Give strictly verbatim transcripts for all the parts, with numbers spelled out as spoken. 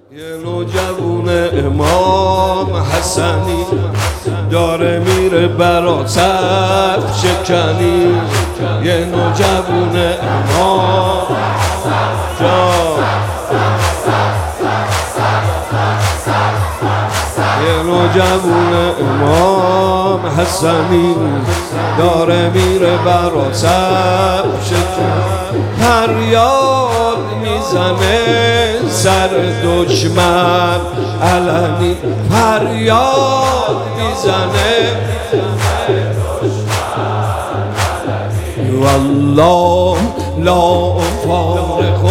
یه نوجوون امام حسنی داره میره برا صف شکنی. یه نوجوون امام جان، یه نوجوون امام حسنی داره میره برا صف شکنی. فریاد میزنه سر دشمن علنی، فریاد میزنه والله لا فارق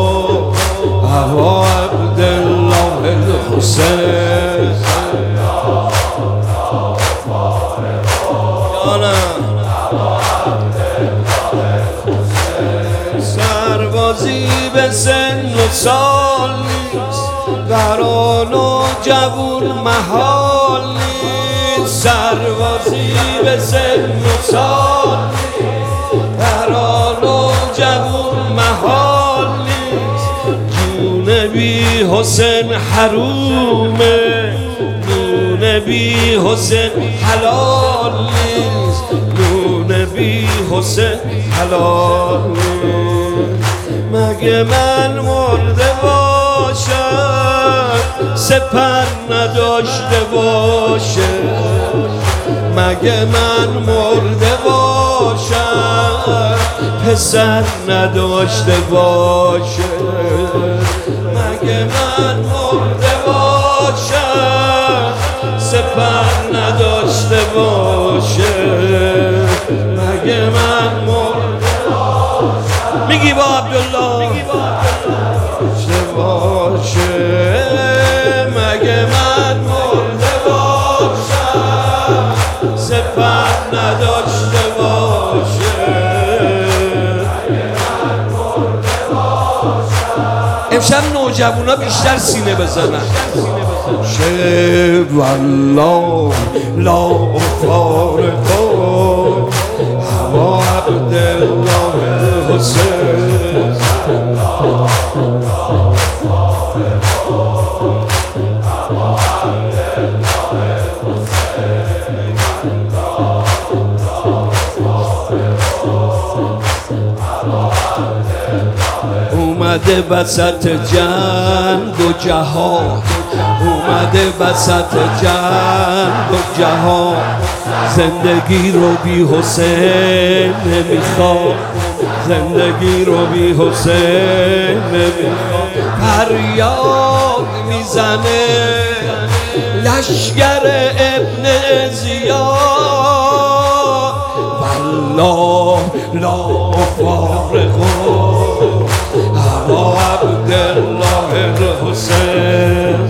ابا عبدالله الحسین. سربازی به سن و سال نیست، بران و جوون محال نیست. سربازی به سن و سال نیست، بران و جوون محال نیست. جون بی حسین حرومه، جون بی حسین حلال نیست. جون بی حسین حلال نیست. مگه من مرده باشم سپر نداشته باشه، مگه من مرده باشم پسر نداشته باشه، مگه من مرده باشم سپر نداشته باشه، مگه من مرده باشم. میگی با عبدالله داشته باشه، مگه من مرده باشم سپر نداشته باشه، مگه من مرده باشم. امشب نوجوونا بیشتر سینه بزنن. شه والله لا فارق ابا عبدالله الحسین. اومده وسط جنگ و جهاد، اومده وسط جنگ و جهاد. زندگی رو بی حسین نمیخواد، زندگی رو بی حسین نمیخواد. فریاد میزنه لشگر ابن زیاد، والله لا فارق ابا عبدالله الحسین.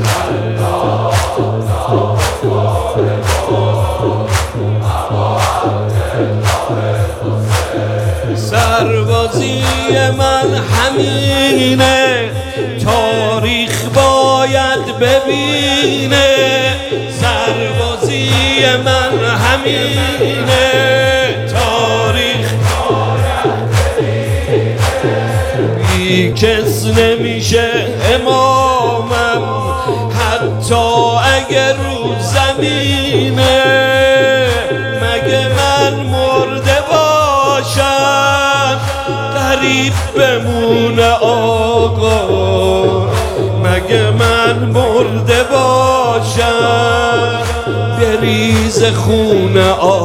سربازی من همینه، تاریخ باید ببینه. سربازی من همینه، تاریخ باید ببینه. بی کس نمیشه امامم حتی اگر رو زمینه، مگه من مرده باشم غریب بمونه آقا، مگه من مرده باشم بریز خون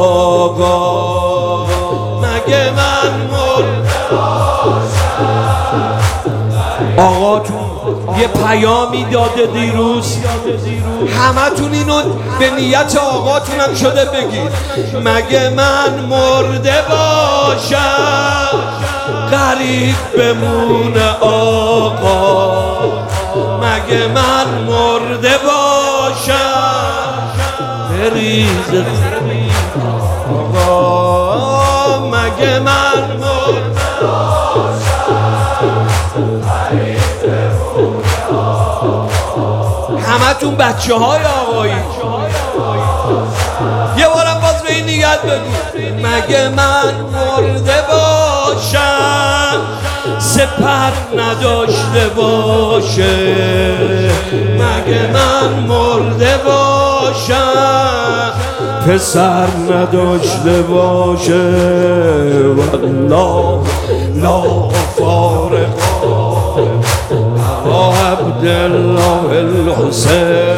آقا، مگه من مرده باشم. آقاتون یه پیامی داده دیروز، همه تون اینو به نیت آقاتون هم شده بگید. مگه من مرده باشم غریب بمونه آقا، مگه من مرده باشم بریز آقا، مگه من مرده باشم غریب بمونه آقا. همه تون بچه های آقایی یه بارم باز به این نیت بگو. مگه من مرده باشم سپر نداشته باشه، مگه من مرده باشم پسر نداشته باشه والله لا فارق عبدالله الحسین